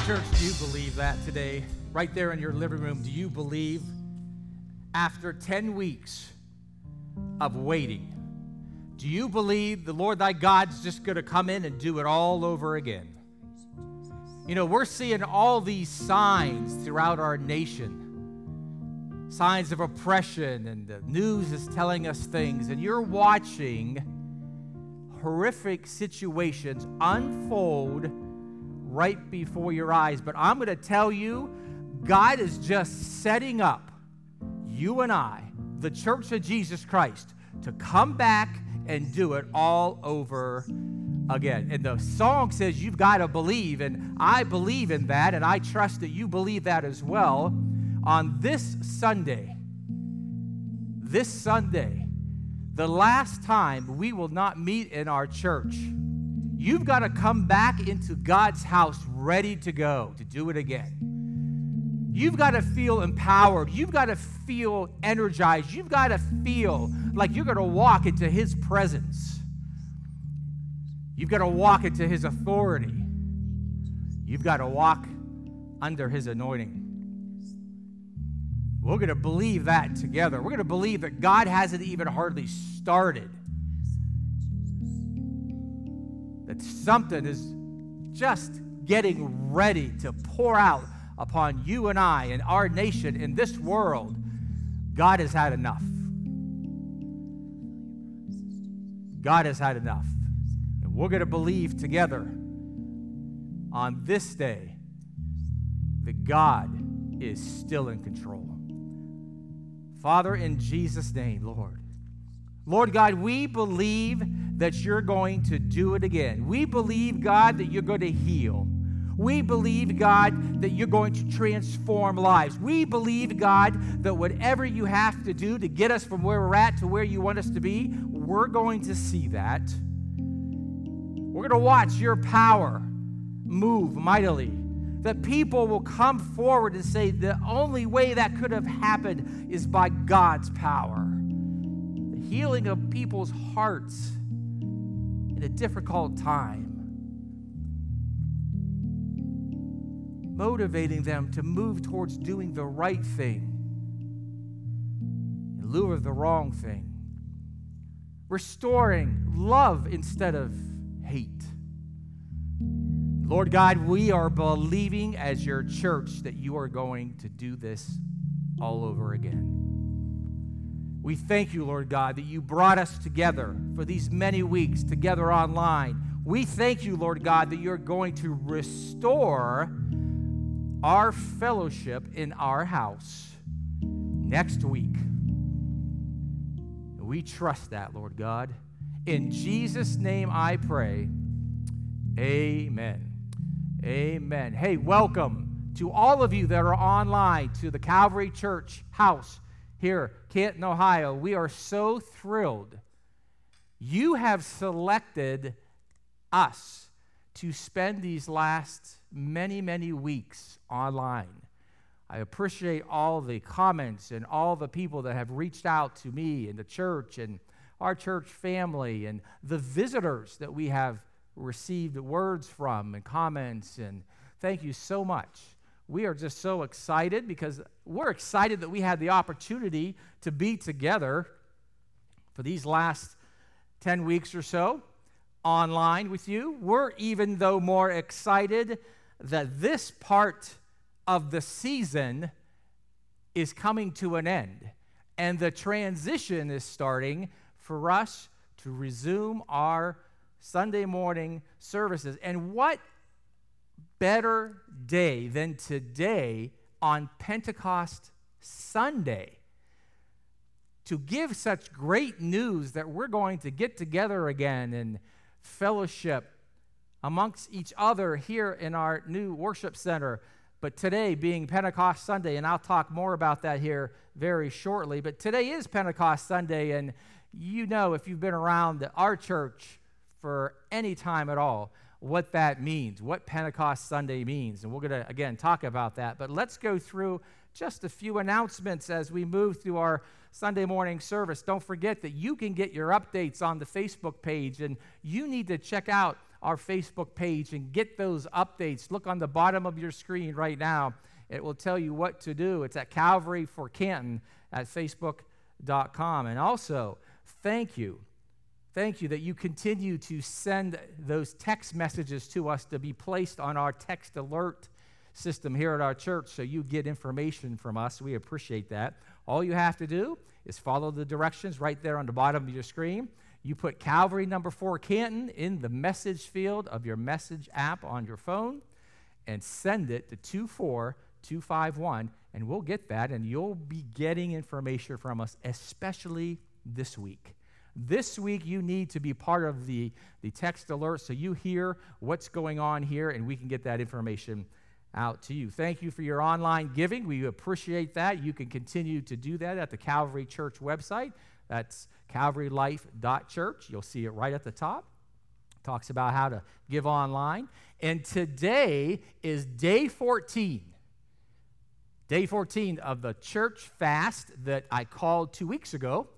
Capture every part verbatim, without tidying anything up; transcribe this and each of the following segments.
Church, do you believe that today? Right there in your living room, do you believe after ten weeks of waiting, do you believe the Lord thy God's just going to come in and do it all over again? You know, we're seeing all these signs throughout our nation, signs of oppression, and the news is telling us things, and you're watching horrific situations unfold right before your eyes. But I'm going to tell you, God is just setting up you and I, the Church of Jesus Christ, to come back and do it all over again. And the song says you've got to believe, and I believe in that, and I trust that you believe that as well. On this Sunday, this Sunday, the last time we will not meet in our church, you've got to come back into God's house ready to go, to do it again. You've got to feel empowered. You've got to feel energized. You've got to feel like you're going to walk into His presence. You've got to walk into His authority. You've got to walk under His anointing. We're going to believe that together. We're going to believe that God hasn't even hardly started. That something is just getting ready to pour out upon you and I and our nation in this world. God has had enough. God has had enough. And we're going to believe together on this day that God is still in control. Father, in Jesus' name, Lord. Lord God, we believe that you're going to do it again. We believe, God, that you're going to heal. We believe, God, that you're going to transform lives. We believe, God, that whatever you have to do to get us from where we're at to where you want us to be, we're going to see that. We're going to watch your power move mightily. That people will come forward and say the only way that could have happened is by God's power. The healing of people's hearts in a difficult time. Motivating them to move towards doing the right thing in lieu of the wrong thing. Restoring love instead of hate. Lord God, we are believing as your church that you are going to do this all over again. We thank you, Lord God, that you brought us together for these many weeks together online. We thank you, Lord God, that you're going to restore our fellowship in our house next week. We trust that, Lord God. In Jesus' name I pray, amen. Amen. Hey, welcome to all of you that are online to the Calvary Church house here, Canton, Ohio. We are so thrilled. You have selected us to spend these last many, many weeks online. I appreciate all the comments and all the people that have reached out to me and the church and our church family and the visitors that we have received words from and comments, and thank you so much. We are just so excited because we're excited that we had the opportunity to be together for these last ten weeks or so online with you. We're even though more excited that this part of the season is coming to an end and the transition is starting for us to resume our Sunday morning services. And what better day than today on Pentecost Sunday to give such great news that we're going to get together again and fellowship amongst each other here in our new worship center. But today being Pentecost Sunday, and I'll talk more about that here very shortly, but today is Pentecost Sunday, and you know, if you've been around our church for any time at all, what that means, what Pentecost Sunday means. And we're going to, again, talk about that. But let's go through just a few announcements as we move through our Sunday morning service. Don't forget that you can get your updates on the Facebook page, and you need to check out our Facebook page and get those updates. Look on the bottom of your screen right now. It will tell you what to do. It's at Calvary for Canton at facebook dot com. And also, thank you. Thank you that you continue to send those text messages to us to be placed on our text alert system here at our church so you get information from us. We appreciate that. All you have to do is follow the directions right there on the bottom of your screen. You put Calvary number four Canton in the message field of your message app on your phone and send it to two four two five one, and we'll get that, and you'll be getting information from us, especially this week. This week, you need to be part of the, the text alert so you hear what's going on here, and we can get that information out to you. Thank you for your online giving. We appreciate that. You can continue to do that at the Calvary Church website. That's calvary life dot church. You'll see it right at the top. It talks about how to give online. And today is day fourteen. Day fourteen of the church fast that I called two weeks ago.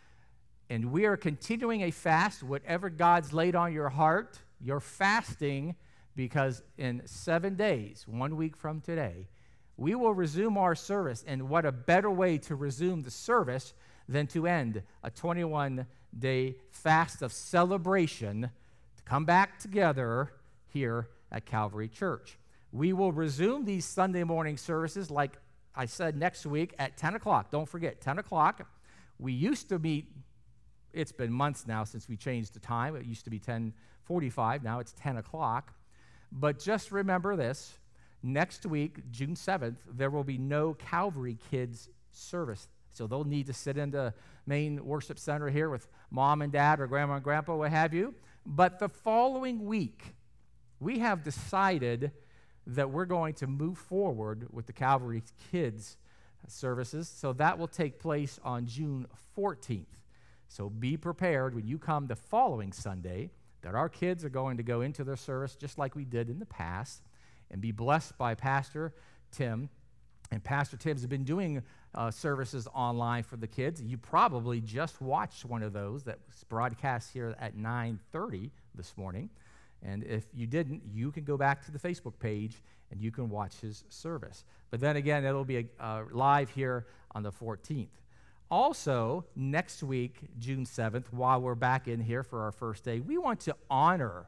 And we are continuing a fast, whatever God's laid on your heart. You're fasting because in seven days, one week from today, we will resume our service. And what a better way to resume the service than to end a twenty-one day fast of celebration to come back together here at Calvary Church. We will resume these Sunday morning services, like I said, next week at ten o'clock. Don't forget, ten o'clock. We used to meet. It's been months now since we changed the time. It used to be ten forty-five. Now it's ten o'clock. But just remember this. Next week, June seventh, there will be no Calvary Kids service. So they'll need to sit in the main worship center here with mom and dad or grandma and grandpa, what have you. But the following week, we have decided that we're going to move forward with the Calvary Kids services. So that will take place on June fourteenth. So be prepared when you come the following Sunday that our kids are going to go into their service just like we did in the past and be blessed by Pastor Tim. And Pastor Tim's been doing uh, services online for the kids. You probably just watched one of those that was broadcast here at nine thirty this morning. And if you didn't, you can go back to the Facebook page and you can watch his service. But then again, it'll be uh, live here on the fourteenth. Also, next week, June seventh, while we're back in here for our first day, we want to honor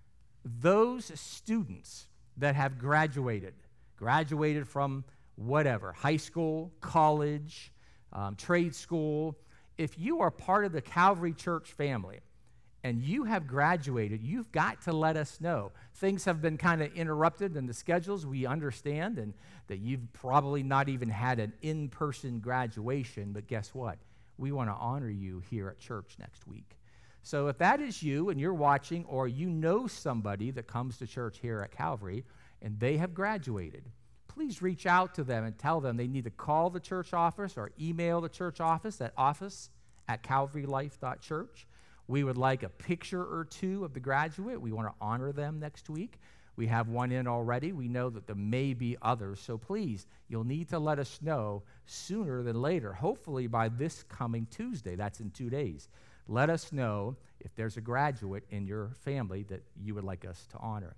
those students that have graduated, graduated from whatever, high school, college, um, trade school. If you are part of the Calvary Church family and you have graduated, you've got to let us know. Things have been kind of interrupted in the schedules, we understand, and that you've probably not even had an in-person graduation, but guess what? We want to honor you here at church next week. So if that is you and you're watching, or you know somebody that comes to church here at Calvary and they have graduated, please reach out to them and tell them they need to call the church office or email the church office at office at calvary life dot church. We would like a picture or two of the graduate. We want to honor them next week. We have one in already. We know that there may be others. So please, you'll need to let us know sooner than later, hopefully by this coming Tuesday. That's in two days. Let us know if there's a graduate in your family that you would like us to honor.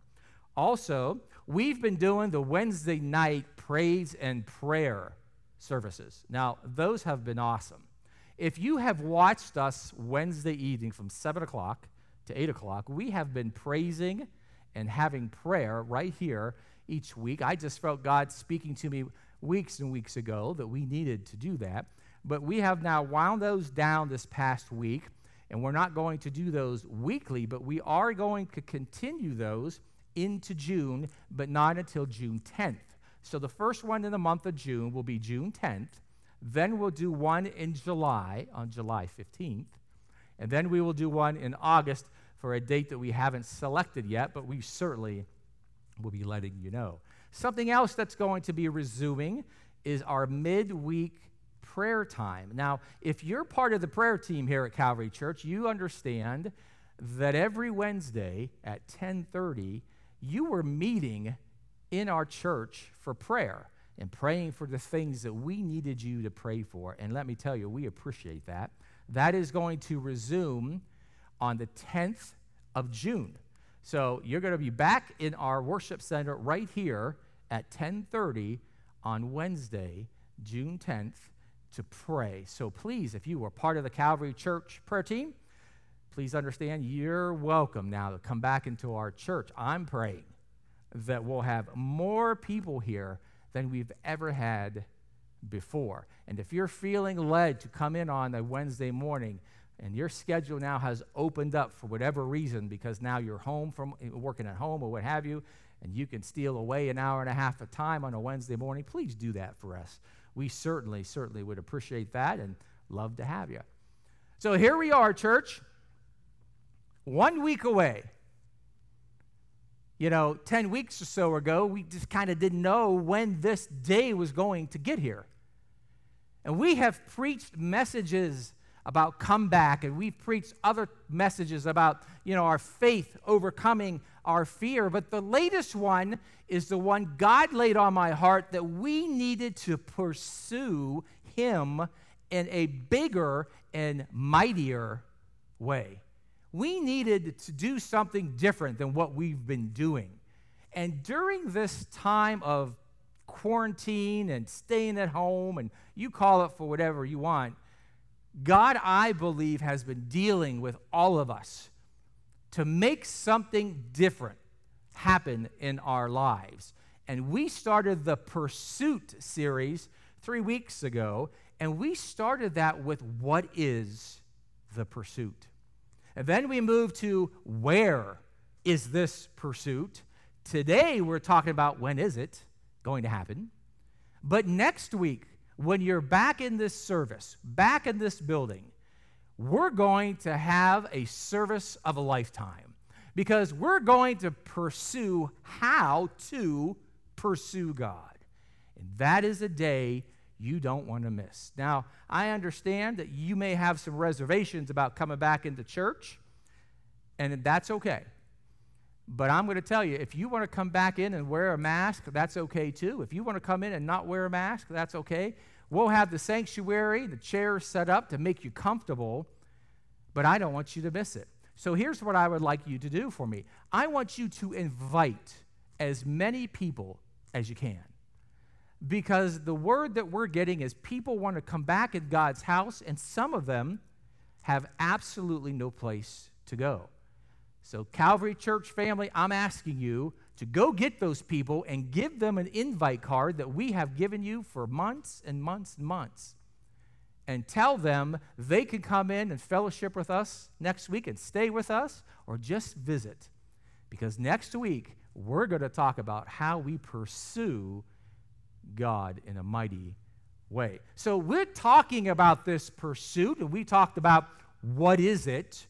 Also, we've been doing the Wednesday night praise and prayer services. Now, those have been awesome. If you have watched us Wednesday evening from seven o'clock to eight o'clock, we have been praising and having prayer right here each week. I just felt God speaking to me weeks and weeks ago that we needed to do that. But we have now wound those down this past week, and we're not going to do those weekly, but we are going to continue those into June, but not until June tenth. So the first one in the month of June will be June tenth. Then we'll do one in July, on July fifteenth. And then we will do one in August for a date that we haven't selected yet, but we certainly will be letting you know. Something else that's going to be resuming is our midweek prayer time. Now, if you're part of the prayer team here at Calvary Church, you understand that every Wednesday at ten thirty, you were meeting in our church for prayer and praying for the things that we needed you to pray for. And let me tell you, we appreciate that. That is going to resume on the tenth of June. So you're going to be back in our worship center right here at ten thirty on Wednesday, June tenth, to pray. So please, if you were part of the Calvary Church prayer team, please understand you're welcome now to come back into our church. I'm praying that we'll have more people here than we've ever had before. And if you're feeling led to come in on a Wednesday morning, and your schedule now has opened up for whatever reason, because now you're home from working at home or what have you, and you can steal away an hour and a half of time on a Wednesday morning, please do that for us. We certainly, certainly would appreciate that and love to have you. So here we are, church, one week away. You know, ten weeks or so ago, we just kind of didn't know when this day was going to get here. And we have preached messages about comeback, and we've preached other messages about, you know, our faith overcoming our fear. But the latest one is the one God laid on my heart, that we needed to pursue Him in a bigger and mightier way. We needed to do something different than what we've been doing. And during this time of quarantine and staying at home, and you call it for whatever you want, God, I believe, has been dealing with all of us to make something different happen in our lives. And we started the Pursuit series three weeks ago, and we started that with what is the pursuit? And then we moved to where is this pursuit? Today we're talking about when is it going to happen? But next week, when you're back in this service, back in this building, we're going to have a service of a lifetime, because we're going to pursue how to pursue God. And that is a day you don't want to miss. Now, I understand that you may have some reservations about coming back into church, and that's okay. But I'm going to tell you, if you want to come back in and wear a mask, that's okay too. If you want to come in and not wear a mask, that's okay. We'll have the sanctuary, the chairs set up to make you comfortable, but I don't want you to miss it. So here's what I would like you to do for me. I want you to invite as many people as you can, because the word that we're getting is people want to come back in God's house, and some of them have absolutely no place to go. So Calvary Church family, I'm asking you to go get those people and give them an invite card that we have given you for months and months and months, and tell them they can come in and fellowship with us next week and stay with us, or just visit. Because next week, we're going to talk about how we pursue God in a mighty way. So we're talking about this pursuit, and we talked about what is it.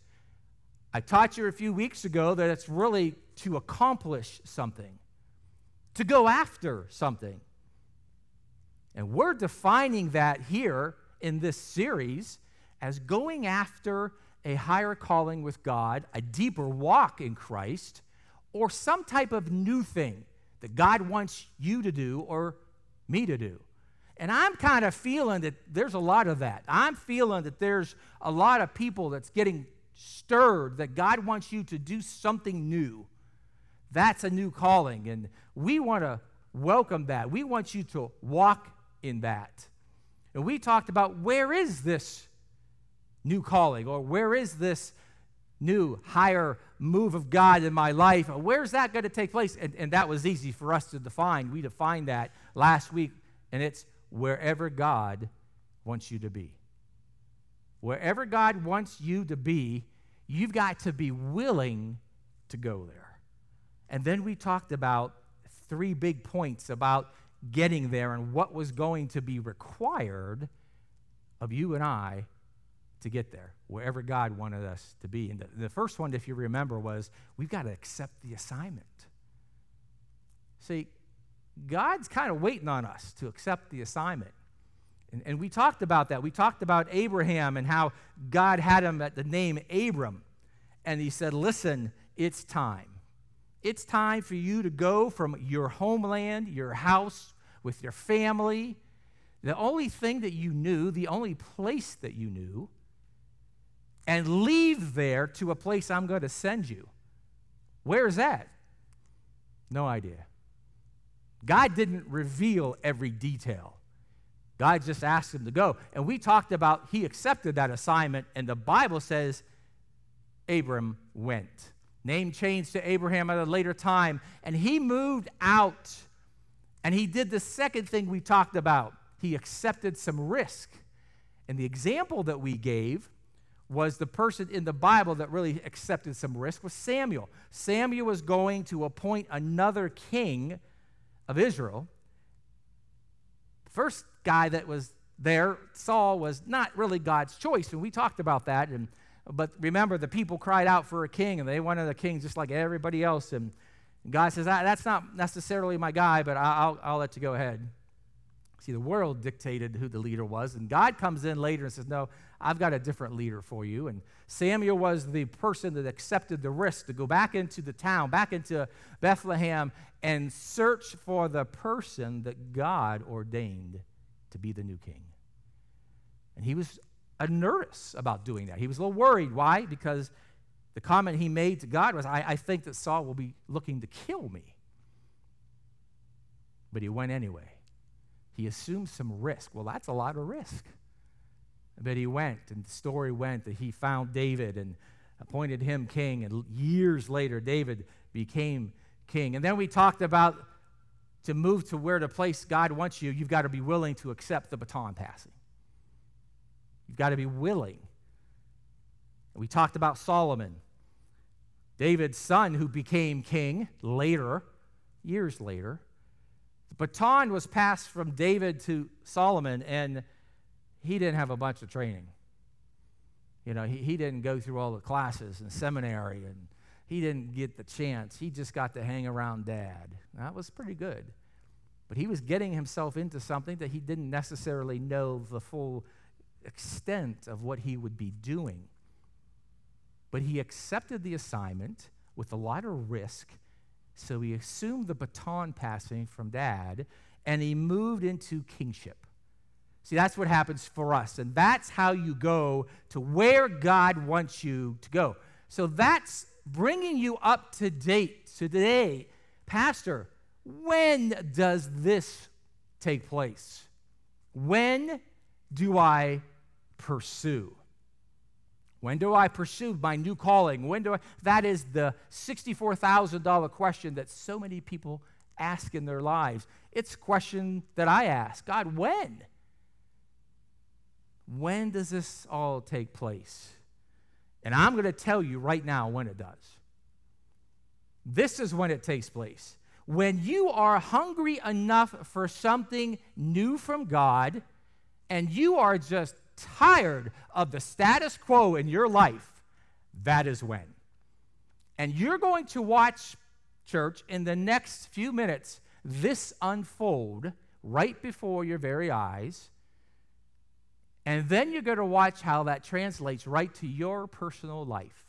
I taught you a few weeks ago that it's really to accomplish something, to go after something. And we're defining that here in this series as going after a higher calling with God, a deeper walk in Christ, or some type of new thing that God wants you to do or me to do. And I'm kind of feeling that there's a lot of that. I'm feeling that there's a lot of people that's getting stirred, that God wants you to do something new. That's a new calling, and we want to welcome that. We want you to walk in that. And we talked about, where is this new calling, or where is this new higher move of God in my life? Where's that going to take place? And, and that was easy for us to define. We defined that last week, and it's wherever God wants you to be. Wherever God wants you to be, you've got to be willing to go there. And then we talked about three big points about getting there and what was going to be required of you and I to get there, wherever God wanted us to be. And the, the first one, if you remember, was we've got to accept the assignment. See, God's kind of waiting on us to accept the assignment. And, and we talked about that. We talked about Abraham and how God had him at the name Abram. And he said, listen, it's time. It's time for you to go from your homeland, your house, with your family, the only thing that you knew, the only place that you knew, and leave there to a place I'm going to send you. Where is that? No idea. God didn't reveal every detail. God just asked him to go. And we talked about he accepted that assignment, and the Bible says Abram went. Name changed to Abraham at a later time, and he moved out, and he did the second thing we talked about. He accepted some risk. And the example that we gave was the person in the Bible that really accepted some risk was Samuel. Samuel was going to appoint another king of Israel. The first guy that was there, Saul, was not really God's choice, and we talked about that. And but remember, the people cried out for a king, and they wanted a king just like everybody else. And God says, that's not necessarily my guy, but I'll, I'll let you go ahead. See, the world dictated who the leader was, and God comes in later and says, no, I've got a different leader for you. And Samuel was the person that accepted the risk to go back into the town, back into Bethlehem, and search for the person that God ordained to be the new king. And he was uh, nervous about doing that. He was a little worried. Why? Because the comment he made to God was, I, I think that Saul will be looking to kill me. But he went anyway. He assumed some risk. Well, that's a lot of risk. But he went, and the story went that he found David and appointed him king, and years later, David became king. And then we talked about to move to where the place God wants you, you've got to be willing to accept the baton passing. You've got to be willing. And we talked about Solomon, David's son who became king later, years later. The baton was passed from David to Solomon, and he didn't have a bunch of training. You know, he, he didn't go through all the classes and seminary, and he didn't get the chance. He just got to hang around Dad. That was pretty good. But he was getting himself into something that he didn't necessarily know the full extent of what he would be doing. But he accepted the assignment with a lot of risk, so he assumed the baton passing from Dad, and he moved into kingship. See, that's what happens for us, and that's how you go to where God wants you to go. So that's bringing you up to date today. Pastor, when does this take place? When do I pursue? When do I pursue my new calling? When do I? That is the sixty-four thousand dollars question that so many people ask in their lives. It's a question that I ask. God, when? When does this all take place? And I'm going to tell you right now when it does. This is when it takes place. When you are hungry enough for something new from God, and you are just tired of the status quo in your life, that is when. And you're going to watch, church, in the next few minutes, this unfold right before your very eyes. And then you're going to watch how that translates right to your personal life.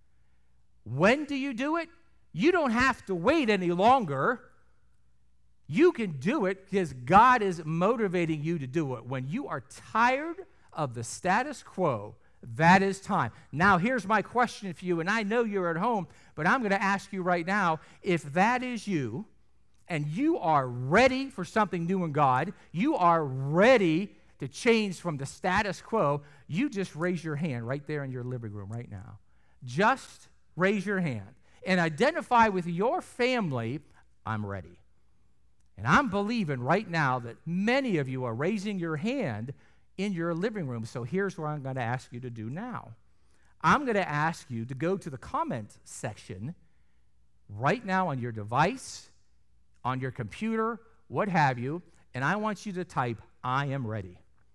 When do you do it? You don't have to wait any longer. You can do it because God is motivating you to do it. When you are tired of the status quo, that is time. Now, here's my question for you, and I know you're at home, but I'm going to ask you right now, if that is you, and you are ready for something new in God, you are ready to change from the status quo, you just raise your hand right there in your living room right now. Just raise your hand and identify with your family, I'm ready. And I'm believing right now that many of you are raising your hand in your living room. So here's what I'm going to ask you to do now. I'm going to ask you to go to the comment section right now on your device, on your computer, what have you, and I want you to type, I am ready.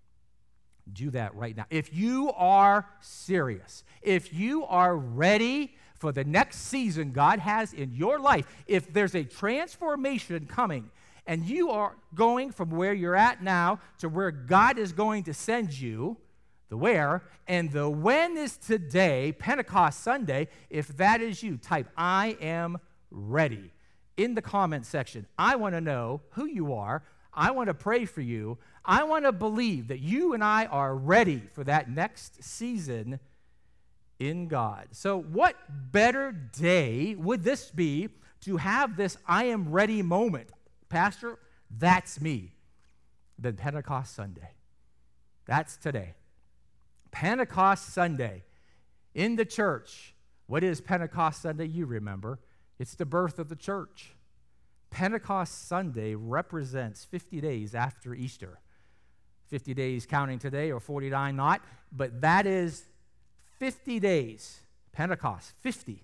Do that right now. If you are serious, if you are ready for the next season God has in your life, if there's a transformation coming, and you are going from where you're at now to where God is going to send you, the where, and the when is today, Pentecost Sunday. If that is you, type, I am ready in the comment section. I want to know who you are. I want to pray for you. I want to believe that you and I are ready for that next season in God. So what better day would this be to have this I am ready moment? Pastor, that's me. Than Pentecost Sunday. That's today. Pentecost Sunday in the church. What is Pentecost Sunday? You remember. It's the birth of the church. Pentecost Sunday represents fifty days after Easter. fifty days counting today, or forty-nine not, but that is fifty days. Pentecost, fifty.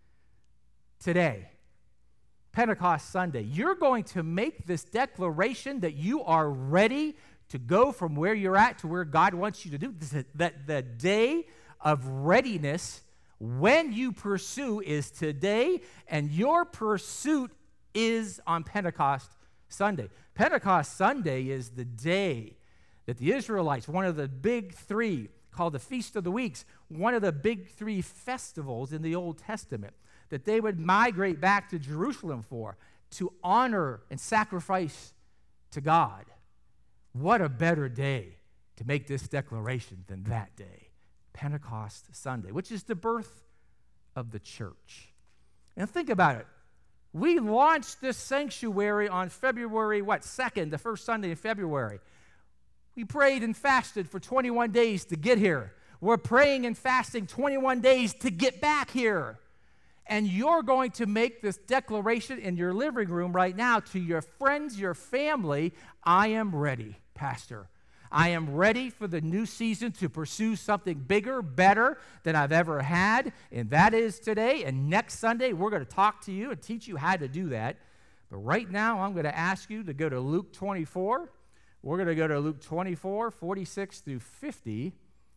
Today, Pentecost Sunday, you're going to make this declaration that you are ready to go from where you're at to where God wants you to do. That the day of readiness, when you pursue, is today, and your pursuit is on Pentecost Sunday. Pentecost Sunday is the day that the Israelites, one of the big three, called the Feast of the Weeks, one of the big three festivals in the Old Testament, that they would migrate back to Jerusalem for, to honor and sacrifice to God. What a better day to make this declaration than that day, Pentecost Sunday, which is the birth of the church. And think about it. We launched this sanctuary on February, what, second, the first Sunday in February. We prayed and fasted for twenty-one days to get here. We're praying and fasting twenty-one days to get back here. And you're going to make this declaration in your living room right now to your friends, your family. I am ready, Pastor. I am ready for the new season to pursue something bigger, better than I've ever had. And that is today. And next Sunday, we're going to talk to you and teach you how to do that. But right now, I'm going to ask you to go to Luke twenty-four. We're going to go to Luke twenty-four, forty-six through fifty.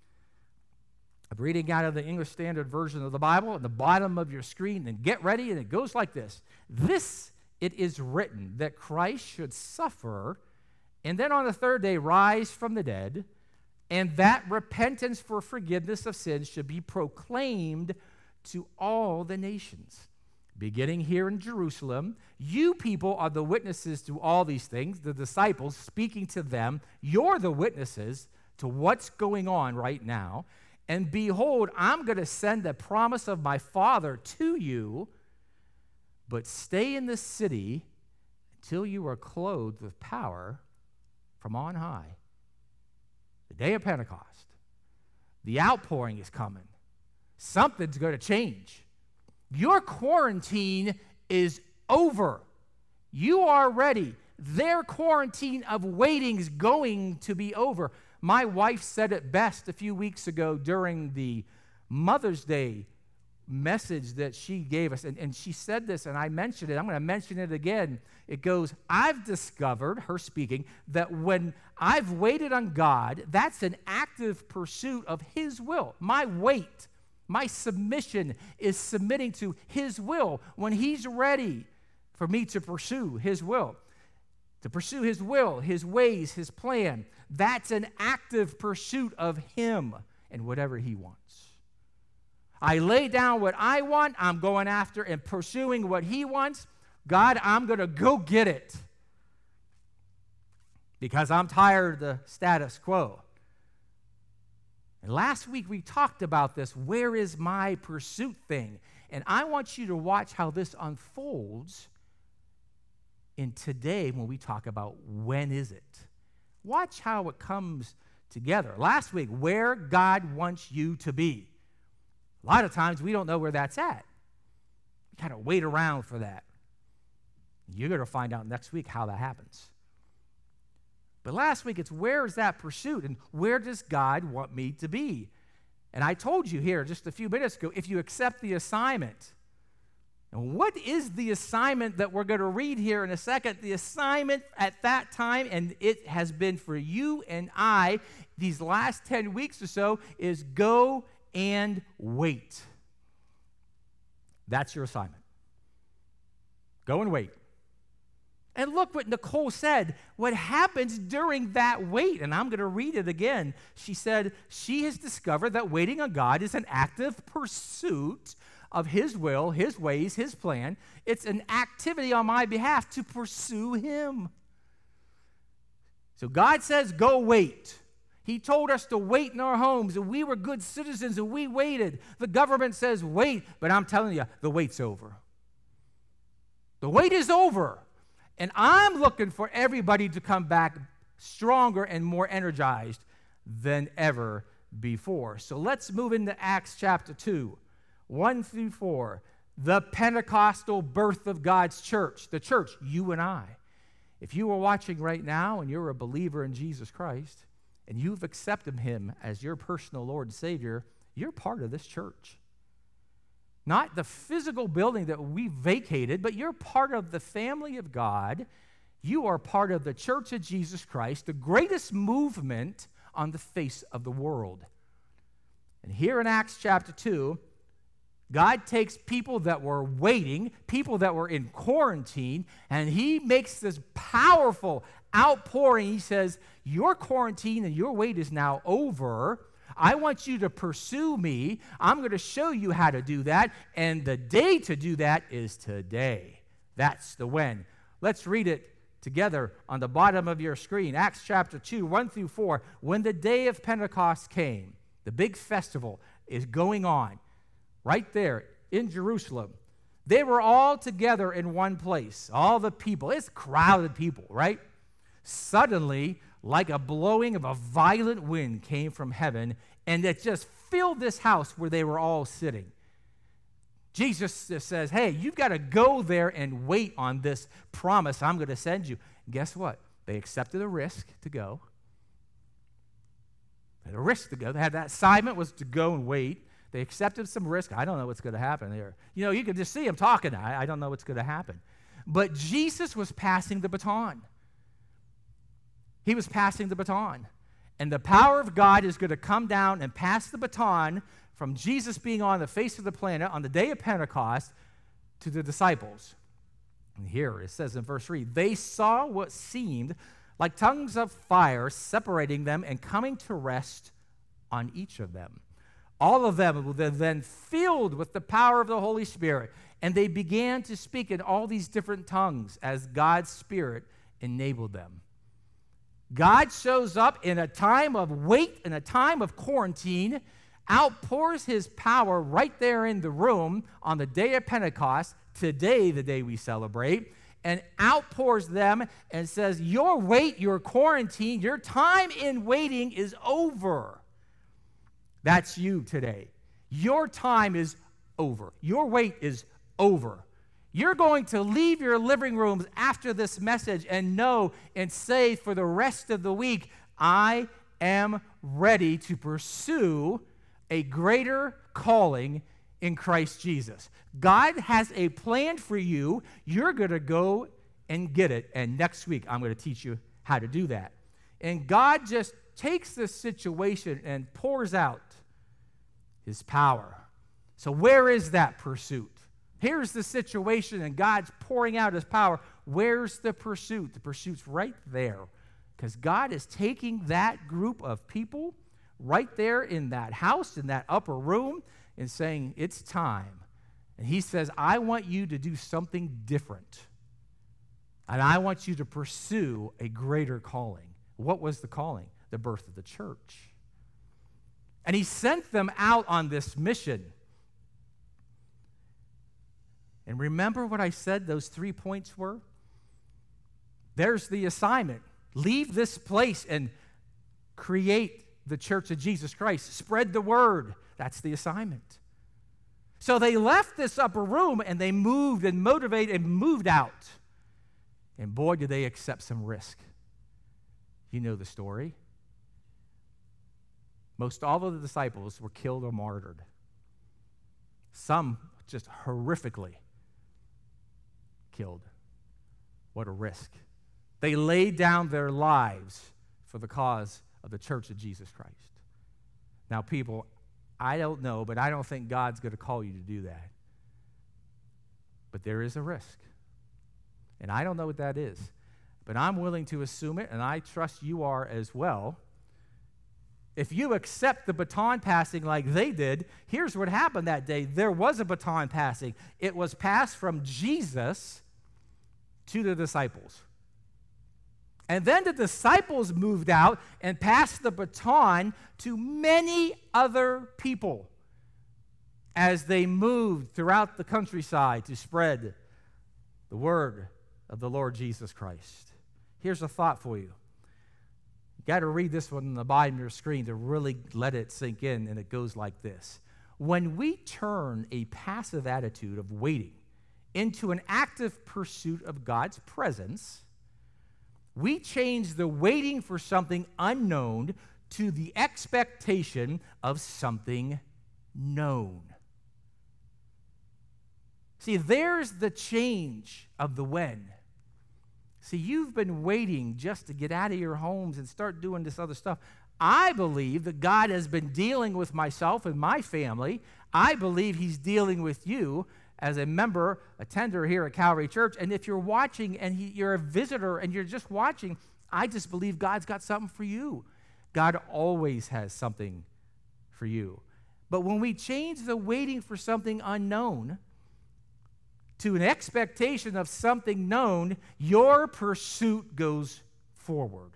I'm reading out of the English Standard Version of the Bible at the bottom of your screen, and get ready, and it goes like this. This it is written, that Christ should suffer, and then on the third day rise from the dead, and that repentance for forgiveness of sins should be proclaimed to all the nations, beginning here in Jerusalem. You people are the witnesses to all these things, the disciples speaking to them. You're the witnesses to what's going on right now. And behold, I'm going to send the promise of my Father to you, but stay in the city until you are clothed with power from on high. The day of Pentecost. The outpouring is coming. Something's going to change. Your quarantine is over. You are ready. Their quarantine of waiting is going to be over. My wife said it best a few weeks ago during the Mother's Day message that she gave us. And, and she said this, and I mentioned it. I'm going to mention it again. It goes, I've discovered, her speaking, that when I've waited on God, that's an active pursuit of His will. My wait, my submission is submitting to His will when He's ready for me to pursue His will. To pursue His will, His ways, His plan. That's an active pursuit of Him and whatever He wants. I lay down what I want. I'm going after and pursuing what He wants. God, I'm going to go get it because I'm tired of the status quo. And last week we talked about this, where is my pursuit thing? And I want you to watch how this unfolds in today when we talk about when is it. Watch how it comes together. Last week, where God wants you to be. A lot of times we don't know where that's at. We kind of wait around for that. You're going to find out next week how that happens. But last week, it's where is that pursuit and where does God want me to be? And I told you here just a few minutes ago, if you accept the assignment. And what is the assignment that we're going to read here in a second? The assignment at that time, and it has been for you and I these last ten weeks or so, is go and wait. That's your assignment. Go and wait. And look what Nicole said, what happens during that wait. And I'm going to read it again. She said, she has discovered that waiting on God is an active pursuit of His will, His ways, His plan. It's an activity on my behalf to pursue Him. So God says, go wait. He told us to wait in our homes, and we were good citizens, and we waited. The government says wait, but I'm telling you, the wait's over. The wait is over. And I'm looking for everybody to come back stronger and more energized than ever before. So let's move into Acts chapter two, one through four. The Pentecostal birth of God's church. The church, you and I. If you are watching right now and you're a believer in Jesus Christ, and you've accepted him as your personal Lord and Savior, you're part of this church. Not the physical building that we vacated, but you're part of the family of God. You are part of the Church of Jesus Christ, the greatest movement on the face of the world. And here in Acts chapter two, God takes people that were waiting, people that were in quarantine, and he makes this powerful outpouring. He says, your quarantine and your wait is now over. I want you to pursue me. I'm going to show you how to do that, and the day to do that is today. That's the when. Let's read it together on the bottom of your screen. Acts chapter two, one through four. When the day of Pentecost came, the big festival is going on right there in Jerusalem. They were all together in one place, all the people. It's crowded people, right? Suddenly, like a blowing of a violent wind came from heaven, and it just filled this house where they were all sitting. Jesus says, hey, you've got to go there and wait on this promise I'm going to send you. And guess what? They accepted a risk to go. They had a risk to go. They had that assignment was to go and wait. They accepted some risk. I don't know what's going to happen there. You know, you can just see them talking. I, I don't know what's going to happen. But Jesus was passing the baton. He was passing the baton. And the power of God is going to come down and pass the baton from Jesus being on the face of the planet on the day of Pentecost to the disciples. And here it says in verse three, they saw what seemed like tongues of fire separating them and coming to rest on each of them. All of them were then filled with the power of the Holy Spirit, and they began to speak in all these different tongues as God's Spirit enabled them. God shows up in a time of wait, in a time of quarantine, outpours his power right there in the room on the day of Pentecost, today, the day we celebrate, and outpours them and says, your wait, your quarantine, your time in waiting is over. That's you today. Your time is over. Your wait is over. You're going to leave your living rooms after this message and know and say for the rest of the week, I am ready to pursue a greater calling in Christ Jesus. God has a plan for you. You're going to go and get it. And next week, I'm going to teach you how to do that. And God just takes this situation and pours out his power. So where is that pursuit? Here's the situation, and God's pouring out his power. Where's the pursuit? The pursuit's right there, because God is taking that group of people right there in that house, in that upper room, and saying, it's time. And he says, I want you to do something different, and I want you to pursue a greater calling. What was the calling? The birth of the church. And he sent them out on this mission. And remember what I said those three points were? There's the assignment. Leave this place and create the church of Jesus Christ. Spread the word. That's the assignment. So they left this upper room and they moved and motivated and moved out. And boy, did they accept some risk. You know the story. Most all of the disciples were killed or martyred. Some just horrifically killed. What a risk. They laid down their lives for the cause of the church of Jesus Christ. Now, people, I don't know, but I don't think God's going to call you to do that. But there is a risk. And I don't know what that is. But I'm willing to assume it, and I trust you are as well. If you accept the baton passing like they did, here's what happened that day. There was a baton passing. It was passed from Jesus to the disciples. And then the disciples moved out and passed the baton to many other people as they moved throughout the countryside to spread the word of the Lord Jesus Christ. Here's a thought for you. You got to read this one on the bottom of your screen to really let it sink in, and it goes like this. When we turn a passive attitude of waiting into an active pursuit of God's presence, we change the waiting for something unknown to the expectation of something known. See, there's the change of the when. See, you've been waiting just to get out of your homes and start doing this other stuff. I believe that God has been dealing with myself and my family. I believe he's dealing with you as a member, attender here at Calvary Church. And if you're watching and he, you're a visitor and you're just watching, I just believe God's got something for you. God always has something for you. But when we change the waiting for something unknown to an expectation of something known, your pursuit goes forward.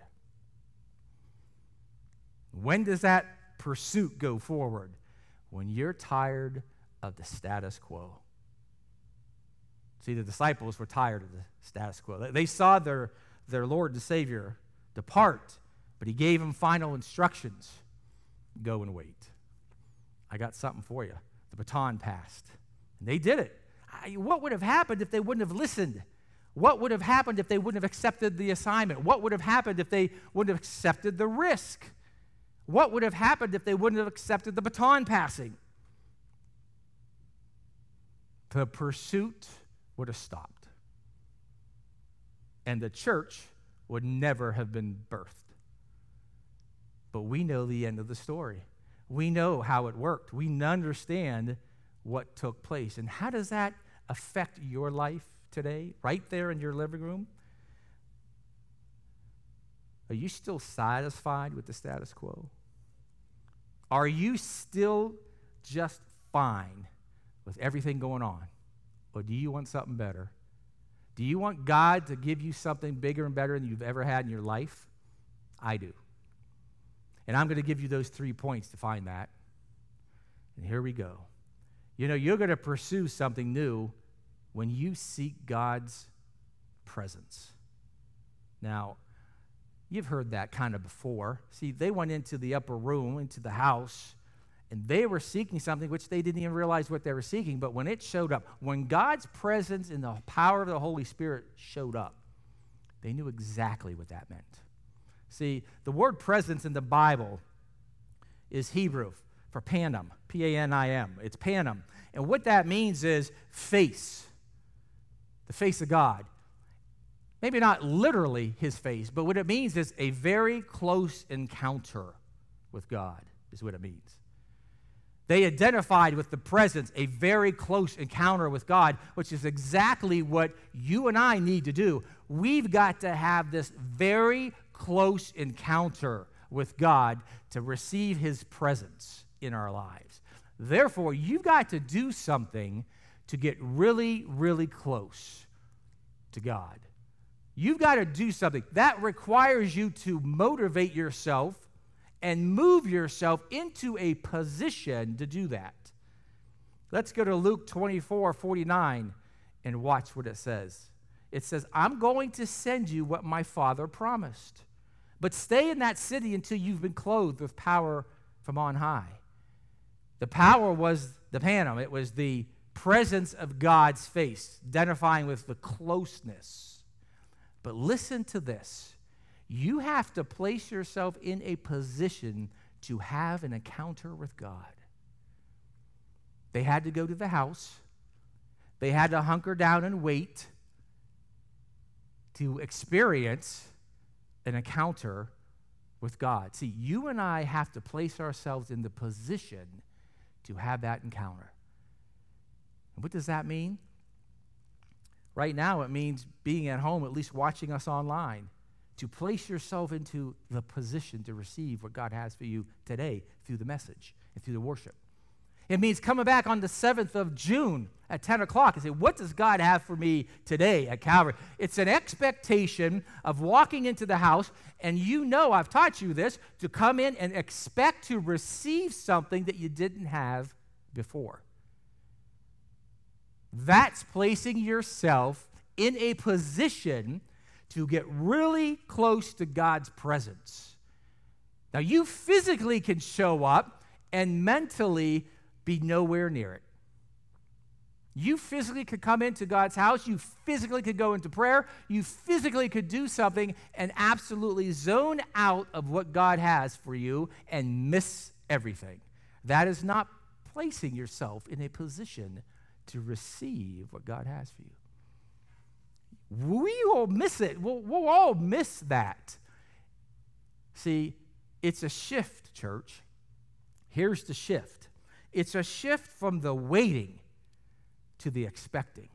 When does that pursuit go forward? When you're tired of the status quo. See, the disciples were tired of the status quo. They saw their, their Lord and Savior depart, but he gave them final instructions. Go and wait. I got something for you. The baton passed. And they did it. I, what would have happened if they wouldn't have listened? What would have happened if they wouldn't have accepted the assignment? What would have happened if they wouldn't have accepted the risk? What would have happened if they wouldn't have accepted the baton passing? The pursuit would have stopped. And the church would never have been birthed. But we know the end of the story. We know how it worked. We understand what took place. And how does that affect your life today, right there in your living room? Are you still satisfied with the status quo? Are you still just fine with everything going on? Or do you want something better? Do you want God to give you something bigger and better than you've ever had in your life? I do. And I'm going to give you those three points to find that. And here we go. You know, you're going to pursue something new when you seek God's presence. Now, you've heard that kind of before. See, they went into the upper room, into the house, and they were seeking something which they didn't even realize what they were seeking. But when it showed up, when God's presence and the power of the Holy Spirit showed up, they knew exactly what that meant. See, the word presence in the Bible is Hebrew for panim, P A N I M. It's panim. And what that means is face, the face of God. Maybe not literally his face, but what it means is a very close encounter with God is what it means. They identified with the presence, a very close encounter with God, which is exactly what you and I need to do. We've got to have this very close encounter with God to receive his presence in our lives. Therefore, you've got to do something to get really, really close to God. You've got to do something. That requires you to motivate yourself and move yourself into a position to do that. Let's go to Luke twenty-four forty-nine and watch what it says. It says, I'm going to send you what my Father promised, but stay in that city until you've been clothed with power from on high. The power was the panim. It was the presence of God's face, identifying with the closeness. But listen to this. You have to place yourself in a position to have an encounter with God. They had to go to the house. They had to hunker down and wait to experience an encounter with God. See, you and I have to place ourselves in the position to have that encounter. And what does that mean? Right now, it means being at home, at least watching us online, to place yourself into the position to receive what God has for you today through the message and through the worship. It means coming back on the seventh of June at ten o'clock and say, what does God have for me today at Calvary? It's an expectation of walking into the house, and you know, I've taught you this, to come in and expect to receive something that you didn't have before. That's placing yourself in a position to get really close to God's presence. Now, you physically can show up and mentally be nowhere near it. You physically could come into God's house. You physically could go into prayer. You physically could do something and absolutely zone out of what God has for you and miss everything. That is not placing yourself in a position to receive what God has for you. We all miss it. We'll, we'll all miss that. See, it's a shift, church. Here's the shift. It's a shift from the waiting to the expecting.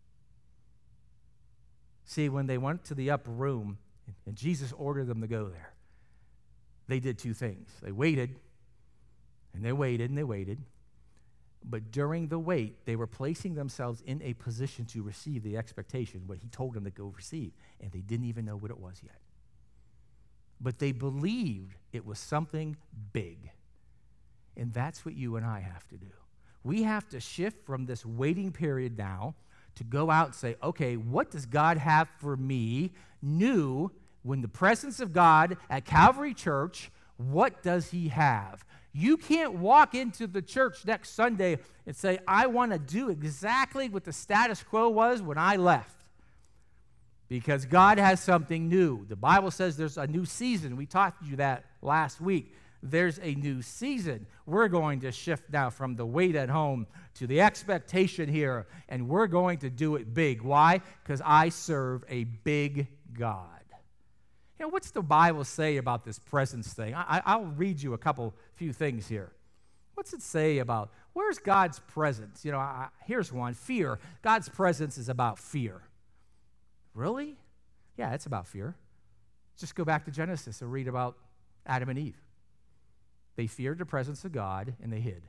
See, when they went to the upper room and Jesus ordered them to go there, they did two things. They waited, and they waited, and they waited. But during the wait, they were placing themselves in a position to receive the expectation, what he told them to go receive, and they didn't even know what it was yet. But they believed it was something big. And that's what you and I have to do. We have to shift from this waiting period now to go out and say, okay, what does God have for me new when the presence of God at Calvary Church, what does he have? You can't walk into the church next Sunday and say, I want to do exactly what the status quo was when I left. Because God has something new. The Bible says there's a new season. We taught you that last week. There's a new season. We're going to shift now from the wait at home to the expectation here, and we're going to do it big. Why? Because I serve a big God. You know, what's the Bible say about this presence thing? I, I'll read you a couple, few things here. What's it say about, where's God's presence? You know, I, here's one, fear. God's presence is about fear. Really? Yeah, it's about fear. Just go back to Genesis and read about Adam and Eve. They feared the presence of God, and they hid.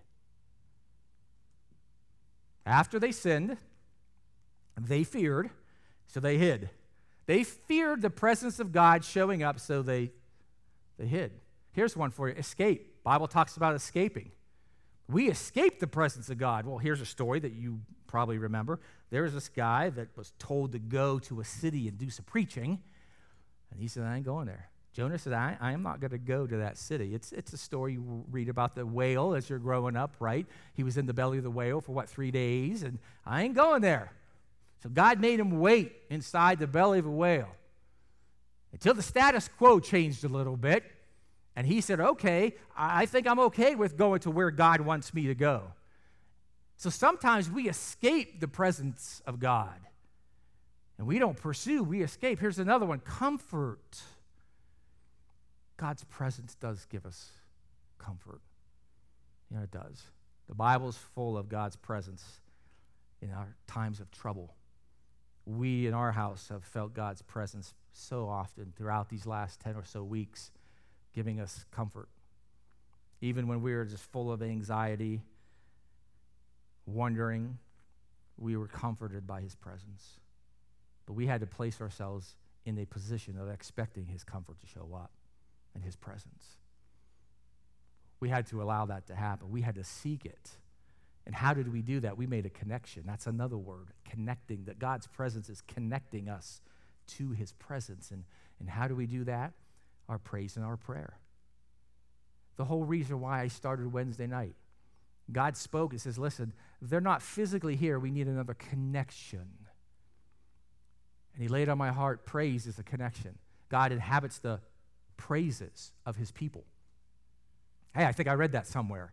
After they sinned, they feared, so they hid. They feared the presence of God showing up, so they, they hid. Here's one for you, escape. Bible talks about escaping. We escaped the presence of God. Well, here's a story that you probably remember. There was this guy that was told to go to a city and do some preaching, and he said, I ain't going there. Jonah said, I, I am not going to go to that city. It's, it's a story you read about the whale as you're growing up, right? He was in the belly of the whale for, what, three days, and I ain't going there. So God made him wait inside the belly of a whale until the status quo changed a little bit, and he said, okay, I think I'm okay with going to where God wants me to go. So sometimes we escape the presence of God, and we don't pursue, we escape. Here's another one, comfort. God's presence does give us comfort. You know, it does. The Bible's full of God's presence in our times of trouble. We in our house have felt God's presence so often throughout these last ten or so weeks, giving us comfort. Even when we were just full of anxiety, wondering, we were comforted by his presence. But we had to place ourselves in a position of expecting his comfort to show up. And his presence. We had to allow that to happen. We had to seek it. And how did we do that? We made a connection. That's another word, connecting, that God's presence is connecting us to his presence. And, and how do we do that? Our praise and our prayer. The whole reason why I started Wednesday night. God spoke and says, listen, they're not physically here. We need another connection. And he laid on my heart, praise is a connection. God inhabits the praises of his people. Hey, I think I read that somewhere.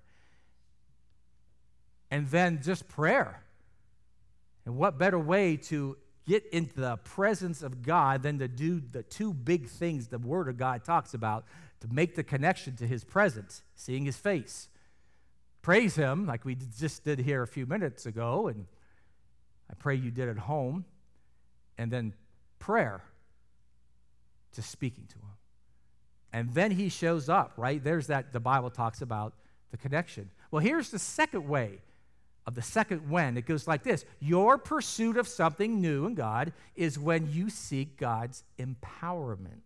And then just prayer. And what better way to get into the presence of God than to do the two big things the Word of God talks about to make the connection to his presence, seeing his face. Praise him like we just did here a few minutes ago, and I pray you did at home. And then prayer, just speaking to him. And then he shows up, right? There's that, the Bible talks about the connection. Well, here's the second way of the second when, it goes like this. Your pursuit of something new in God is when you seek God's empowerment.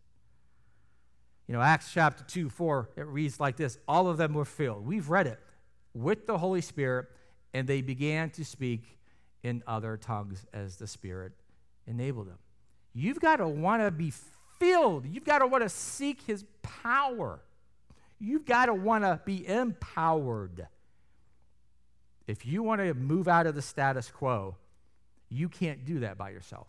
You know, Acts chapter two, four, it reads like this. All of them were filled. We've read it. With the Holy Spirit, and they began to speak in other tongues as the Spirit enabled them. You've got to want to be filled. You've got to want to seek his power. You've got to want to be empowered. If you want to move out of the status quo, you can't do that by yourself.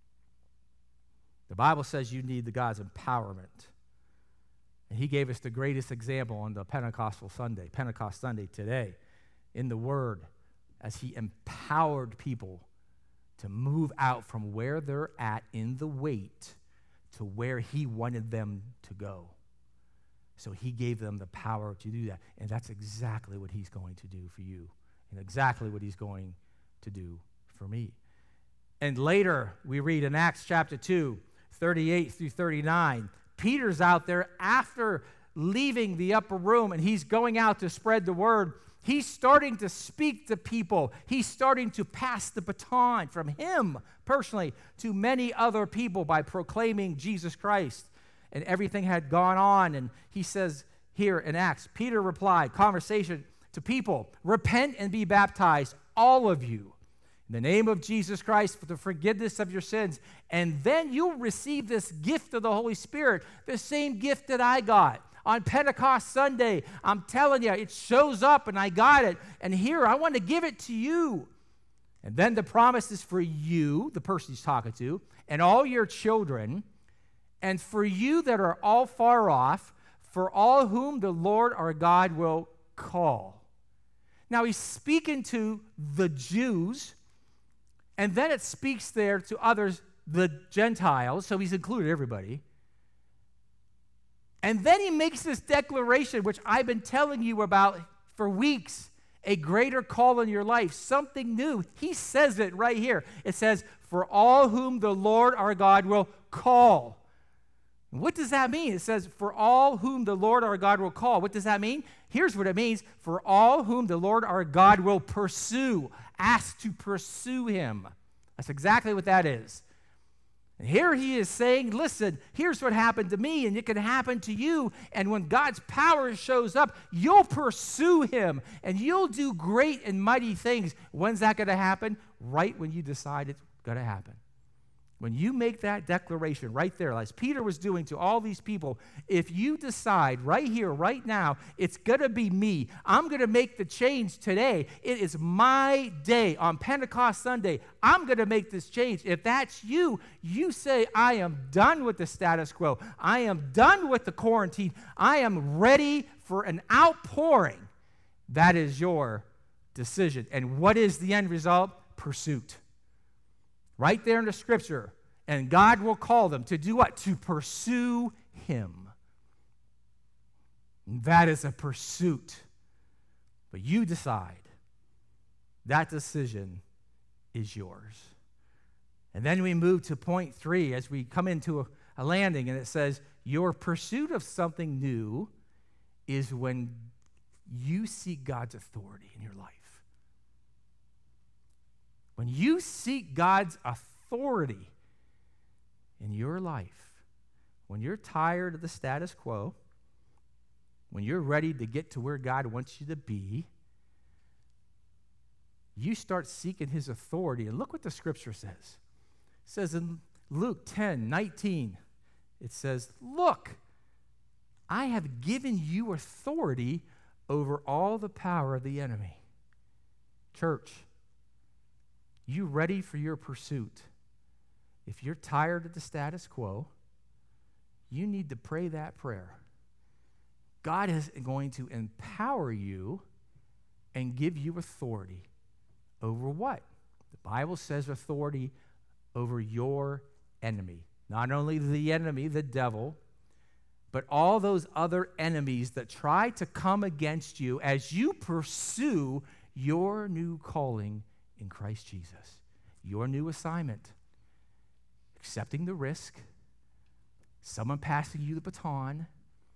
The Bible says you need the God's empowerment. And he gave us the greatest example on the Pentecostal Sunday, Pentecost Sunday today, in the Word, as he empowered people to move out from where they're at in the weight to where he wanted them to go. So he gave them the power to do that. And that's exactly what he's going to do for you, and exactly what he's going to do for me. And later, we read in Acts chapter two, thirty-eight through thirty-nine, Peter's out there after leaving the upper room, and he's going out to spread the word. He's starting to speak to people. He's starting to pass the baton from him personally to many other people by proclaiming Jesus Christ. And everything had gone on, and he says here in Acts, Peter replied, conversation to people, repent and be baptized, all of you, in the name of Jesus Christ for the forgiveness of your sins, and then you'll receive this gift of the Holy Spirit, the same gift that I got. On Pentecost Sunday, I'm telling you, it shows up, and I got it, and here, I want to give it to you. And then the promise is for you, the person he's talking to, and all your children, and for you that are all far off, for all whom the Lord our God will call. Now, he's speaking to the Jews, and then it speaks there to others, the Gentiles, so he's included everybody. And then he makes this declaration, which I've been telling you about for weeks, a greater call in your life, something new. He says it right here. It says, for all whom the Lord our God will call. What does that mean? It says, for all whom the Lord our God will call. What does that mean? Here's what it means. For all whom the Lord our God will pursue, ask to pursue him. That's exactly what that is. And here he is saying, listen, here's what happened to me, and it can happen to you. And when God's power shows up, you'll pursue him, and you'll do great and mighty things. When's that going to happen? Right when you decide it's going to happen. When you make that declaration right there, as Peter was doing to all these people, if you decide right here, right now, it's going to be me. I'm going to make the change today. It is my day on Pentecost Sunday. I'm going to make this change. If that's you, you say, I am done with the status quo. I am done with the quarantine. I am ready for an outpouring. That is your decision. And what is the end result? Pursuit. Right there in the scripture. And God will call them to do what? To pursue him. And that is a pursuit. But you decide. That decision is yours. And then we move to point three as we come into a, a landing, and it says, your pursuit of something new is when you seek God's authority in your life. When you seek God's authority in your life, when you're tired of the status quo, when you're ready to get to where God wants you to be, you start seeking his authority. And look what the scripture says. It says in Luke ten nineteen, it says, look, I have given you authority over all the power of the enemy. Church, you ready for your pursuit? If you're tired of the status quo, you need to pray that prayer. God is going to empower you and give you authority over what? The Bible says authority over your enemy. Not only the enemy, the devil, but all those other enemies that try to come against you as you pursue your new calling in Christ Jesus. Your new assignment. Accepting the risk. Someone passing you the baton.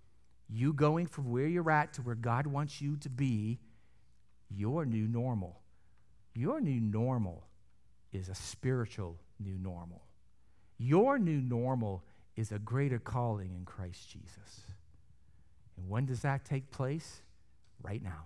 You going from where you're at to where God wants you to be. Your new normal. Your new normal is a spiritual new normal. Your new normal is a greater calling in Christ Jesus. And when does that take place? Right now.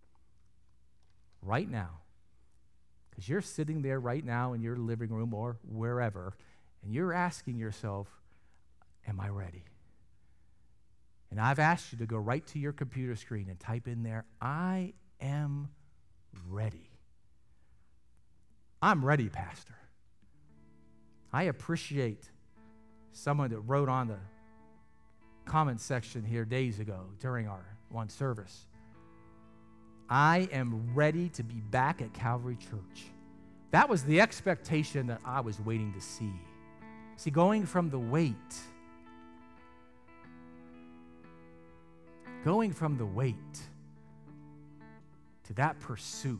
Right now. Because you're sitting there right now in your living room or wherever, and you're asking yourself, am I ready? And I've asked you to go right to your computer screen and type in there, I am ready. I'm ready, Pastor. I appreciate someone that wrote on the comment section here days ago during our one service. I am ready to be back at Calvary Church. That was the expectation that I was waiting to see. See, going from the wait, going from the wait to that pursuit,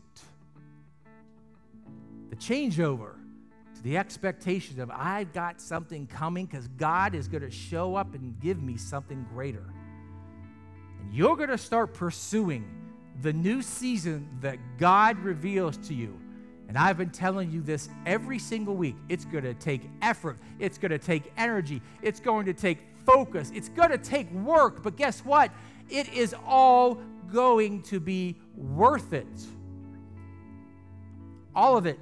the changeover to the expectation of I've got something coming because God is going to show up and give me something greater. And you're going to start pursuing the new season that God reveals to you. And I've been telling you this every single week. It's going to take effort. It's going to take energy. It's going to take focus. It's going to take work. But guess what? It is all going to be worth it. All of it.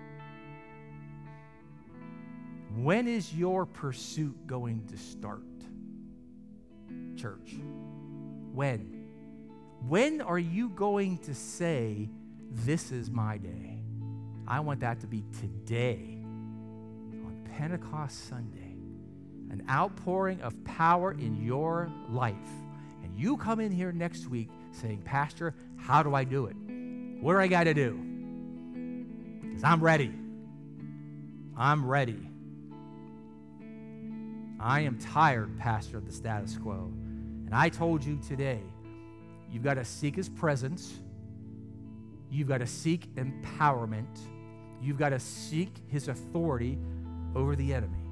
When is your pursuit going to start, church? When? When are you going to say, this is my day? I want that to be today, on Pentecost Sunday, an outpouring of power in your life. And you come in here next week saying, Pastor, how do I do it? What do I got to do? Because I'm ready. I'm ready. I am tired, Pastor, of the status quo. And I told you today, you've got to seek his presence. You've got to seek empowerment. You've got to seek his authority over the enemy.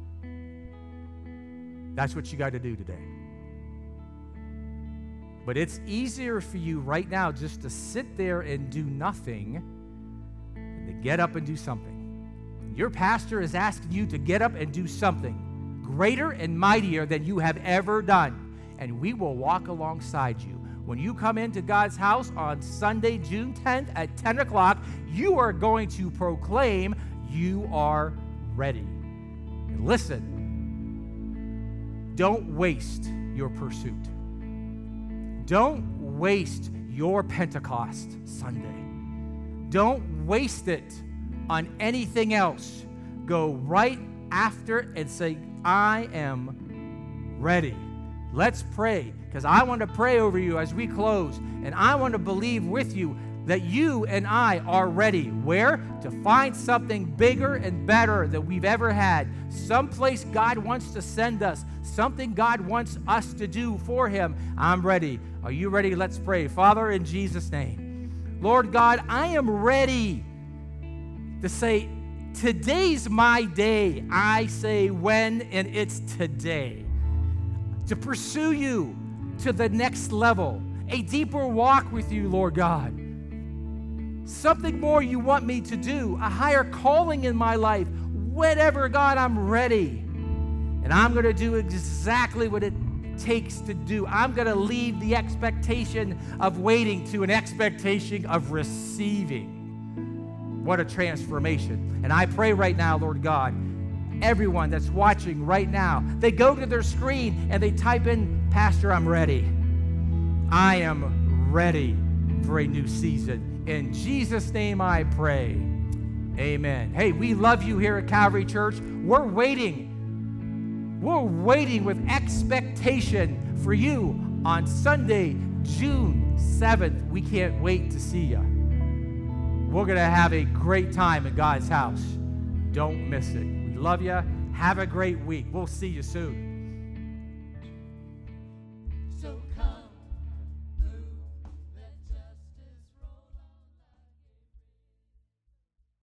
That's what you got to do today. But it's easier for you right now just to sit there and do nothing than to get up and do something. Your pastor is asking you to get up and do something greater and mightier than you have ever done. And we will walk alongside you. When you come into God's house on Sunday, June tenth at ten o'clock, you are going to proclaim you are ready. And listen, don't waste your pursuit. Don't waste your Pentecost Sunday. Don't waste it on anything else. Go right after and say, I am ready. Let's pray, because I want to pray over you as we close, and I want to believe with you that you and I are ready. Where? To find something bigger and better than we've ever had. Someplace God wants to send us. Something God wants us to do for him. I'm ready. Are you ready? Let's pray. Father, in Jesus' name. Lord God, I am ready to say, today's my day. I say when, and it's today. To pursue you to the next level. A deeper walk with you, Lord God. Something more you want me to do. A higher calling in my life. Whatever, God, I'm ready. And I'm going to do exactly what it takes to do. I'm going to leave the expectation of waiting to an expectation of receiving. What a transformation. And I pray right now, Lord God, everyone that's watching right now, they go to their screen and they type in, Pastor, I'm ready. I am ready for a new season. In Jesus' name I pray. Amen. Hey, we love you here at Calvary Church. We're waiting. We're waiting with expectation for you on Sunday, June seventh. We can't wait to see you. We're going to have a great time in God's house. Don't miss it. We love you. Have a great week. We'll see you soon.